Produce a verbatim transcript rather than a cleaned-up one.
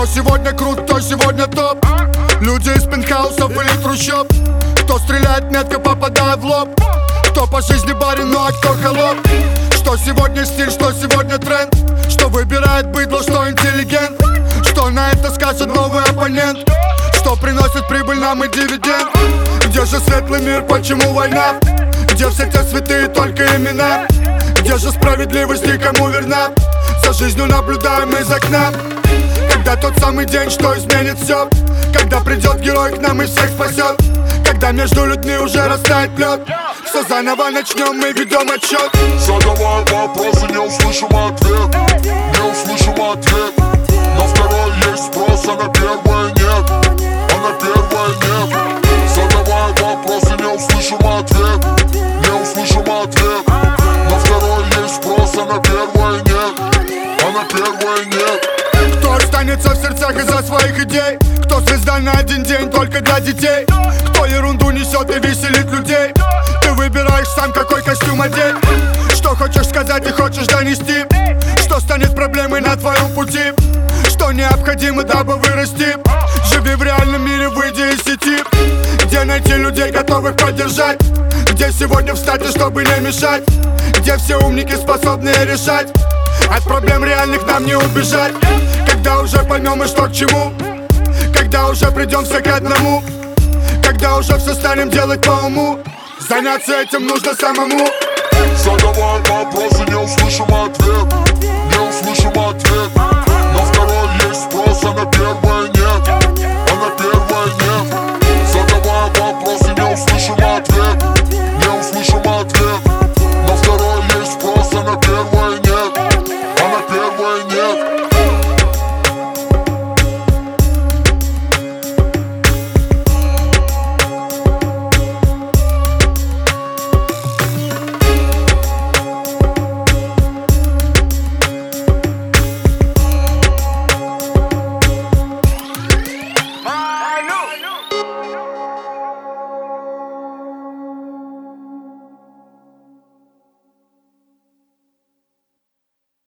сегодня крут, кто сегодня топ? Люди из пентхаусов или трущоб? Кто стреляет метко, попадая в лоб? Кто по жизни барин, ну а кто холоп? Что сегодня стиль, что сегодня тренд? Что выбирает быдло, что интеллигент? Что на это скажет новый оппонент? Что приносит прибыль нам и дивиденд? Где же светлый мир, почему война? Где все те святые только имена? Где же справедливость и кому верна? За жизнью наблюдаем из окна. Когда тот самый день, что изменит все? Когда придет герой к нам и всех спасет? Когда между людьми уже растает лед? Все заново начнем, мы ведем отчет. Задавай вопросы, не услышим ответ. Не услышим ответ. На второй есть спрос, а на первое нет. А на первое нет. Задавай вопросы, не услышим ответ. Не услышим ответ. На второй есть спрос, а на первое нет. А на первое нет. Кто останется в сердцах из-за своих идей? Кто звезда на один день только для детей? Кто ерунду несет и веселит людей? Ты выбираешь сам, какой костюм одеть. Что хочешь сказать и хочешь донести? Что станет проблемой на твоем пути? Что необходимо, дабы вырасти? Живи в реальном мире, выйди из сети. Где найти людей, готовых поддержать? Где сегодня встать, и чтобы не мешать? Где все умники, способные решать? От проблем реальных нам не убежать. Когда уже поймем и что к чему? Когда уже придем все к одному? Когда уже все станем делать по уму? Заняться этим нужно самому. Задавай вопросы, не услышим ответ.